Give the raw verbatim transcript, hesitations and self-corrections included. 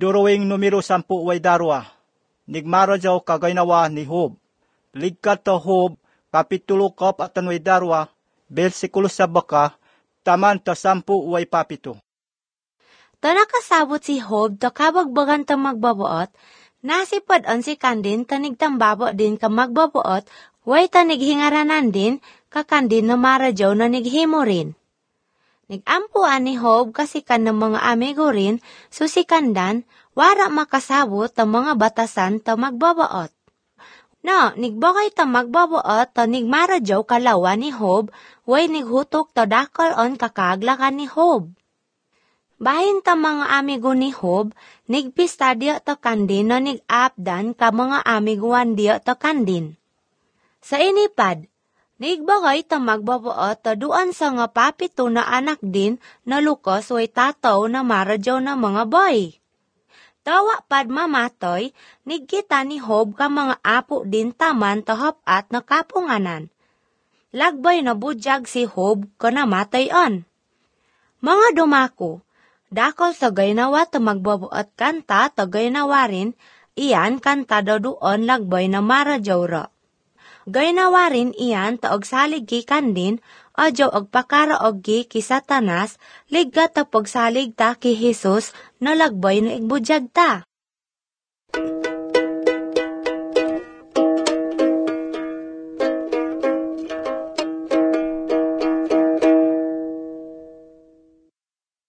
Idurowing numero sampu way darwa. Nigmara jaw kagaynawa ni Job. Ligkat to Job, kapitulo kop atan way darwa, bersikulo sa baka, taman to sampu way papito. To nakasabot si Job to kabagbagan to magbabuot, nasipad on si Kandin tanigtambabo din ka magbabuot, way tanighingaranan din, kakandin no maradyaw na nighimo rin. Nigampuan ni Job kasi kan ng mga amigo rin, so si Kandan, wara makasabot ta mga batasan ta magbabaot. No, nigbagay ta magbabaot ta nigmaradyaw kalawa ni Job, way nighutok ta dakal on kakaglakan ni Job. Bahin ta mga amigo ni Job, nigpista diyo ta kandin no nigapdan ka mga amiguan diyo ta kandin. Sa inipad, nigbagay ta magbabaot ta duan sa nga papito na anak din na lukos way tataw na maradyaw na mga boy. Tawa pad mamatoy, nigkita ni Job ka mga apo din taman tahapat na kapunganan. Lagbay na budyag si Job ka namatay on. Mga dumako, dakol sa gaynawa ta magbabaot kanta ta gaynawa rin, iyan kanta daw doon lagbay na maradyaw ra. Gaynawa rin iyan ta og salig ki kandin, adyaw og pakaraog ki ki Satanas, ligga ta pagsalig ta ki Jesus na lagbay na igbudyag ta.